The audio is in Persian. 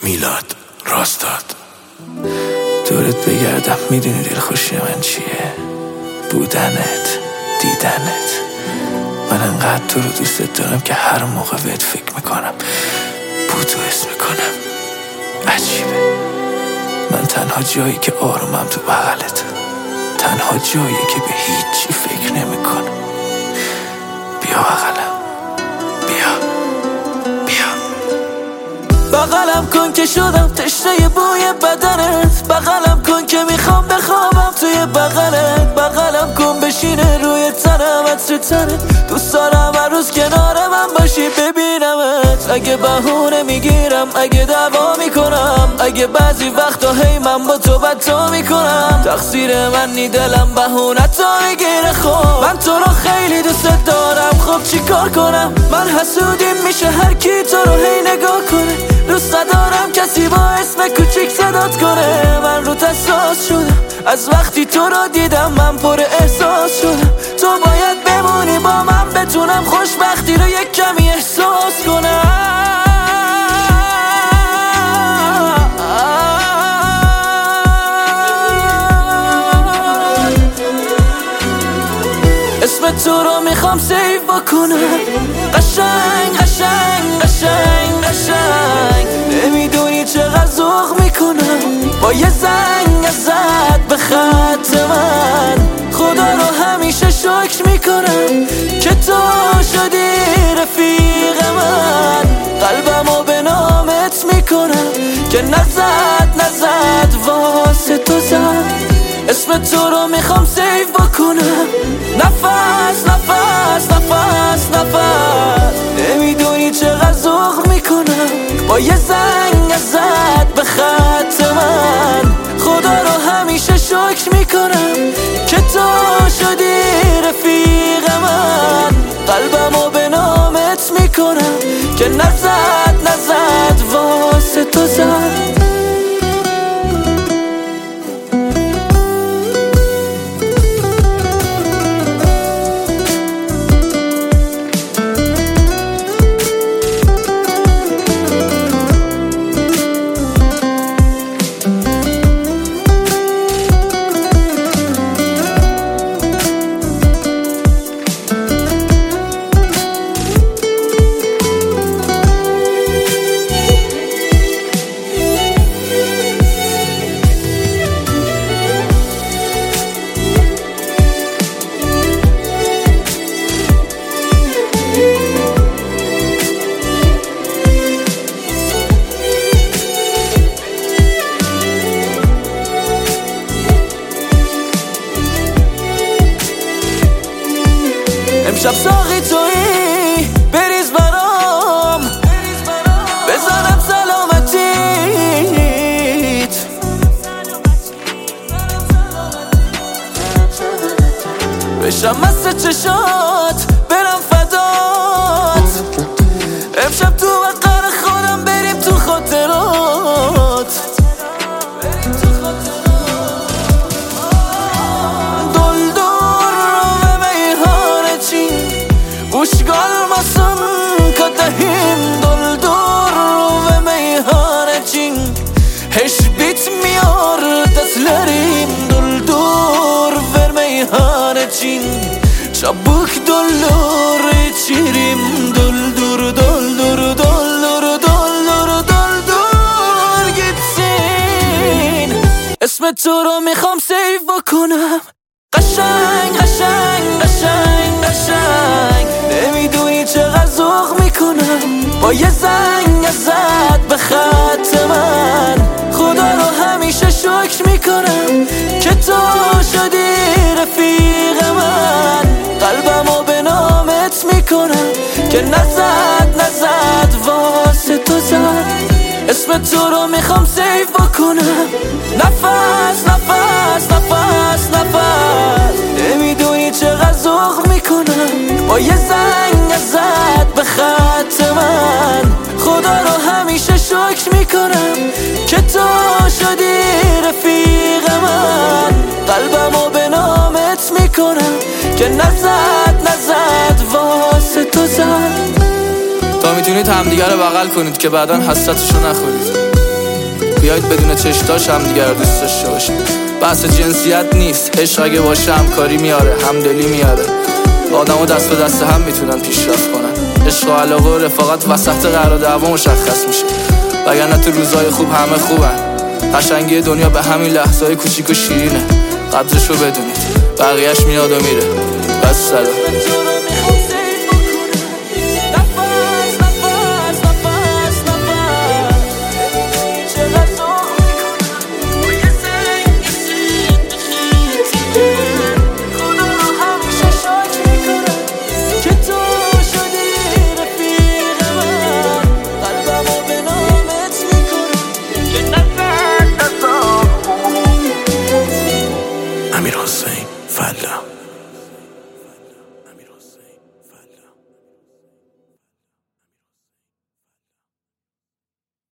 میلاد راستاد. دورت بگردم میدونی دلخوشی من چیه؟ بودنت، دیدنت. من انقدر تو رو دوستت دارم که هر موقع بهت فکر میکنم بودو حس میکنم. عجیبه، من تنها جایی که آرومم تو بغلت، تنها جایی که به هیچی فکر نمیکنم. بیا بغلم، بیا بغلم کن که شدم تشنه بوی بدنت. بغلم کن که میخوام بخوابم توی بغلت. بغلم کن بشینه روی تنم عطر تنت. دوست دارم هر روز کنار من باشی ببینمت. اگه بهونه میگیرم، اگه دعوا میکنم، اگه بعضی وقتا هی من با تو بدتا میکنم، تقصیر من نی دلم بهونه تا میگیره. خب من تو رو خیلی دوست دارم، خب چی کار کنم؟ من حسودیم میشه هر کی تو رو هی نگاه کنه. دوست ندارم کسی با اسم کوچیک صدات کنه. من رو حساس شدم از وقتی تو رو دیدم، من پر احساس شدم. تو باید بمونی با من بتونم خوشبختی رو یک کمی احساس کنم. اسم تو رو میخوام سیو بکنم. قشنگ قشنگ قشنگ قشنگ، نمیدونی چقدر ذوق میکنم با یه زنگ ازت به خط من. خدا رو همیشه شکر میکنم که تو شدی رفیق من. قلبمو به نامت میکنم که نزد واسه تو زد. اسم تو رو میخوام سیو بکنم. نفس نفس نفس نفس، نمیدونی چقدر ذوق میکنم با یه زنگ ازت به خط من. خدا رو همیشه شکر میکنم که تو شدی رفیق من. قلبمو به نامت میکنم که نزد واسه تو زد. امشب ساقی تویی بریز برام، بزنم سلامتیت. بشم مست چشات برم فدات. امشب تو وقار خودم بریم تو خاطرات. Ushgalmasın kadehim doldur ve meyhanecin. Hiç bitmiyor dertlerim, doldur ver meyhanecin. Çabuk doldur içerim, doldur doldur doldur doldur doldur gitsin. اسم تو رو میخوام سیو بکنم. قشنگ قشنگ قشنگ قشنگ، نمیدونی چقدر ذوق میکنم با یه زنگ ازت به خط من. خدا رو همیشه شکر میکنم که تو شدی رفیق من. قلبمو به نامت میکنم که نزد واسه تو زد. اسم تو رو میخوام سیو بکنم. نفس نفس نفس نفس، نمیدونی چقدر ذوق میکنم با یه زنگ ازت به خط من. خدا رو همیشه شکر میکنم که تو شدی رفیق من. قلبمو به نامت میکنم که نزد واسه تو زد. تا میتونید همدیگه رو بغل کنید که بعداً حسرتشو نخورید. بیایید بدون چشتاش هم دیگر دوست داشته باشیم. بحث جنسیت نیست، عشق اگه باشه همکاری میاره، همدلی میاره. آدم‌ها دست به دست هم میتونن پیشرفت کنن. عشق و علاقه و رفاقت وسط قرار و دعوا مشخص میشه، وگرنه تو روزای خوب همه خوبن. قشنگی دنیا به همین لحظه‌های کوچیک و شیرینه. قدرشو بدونید، بقیه‌اش میاد و میره. بس سلام.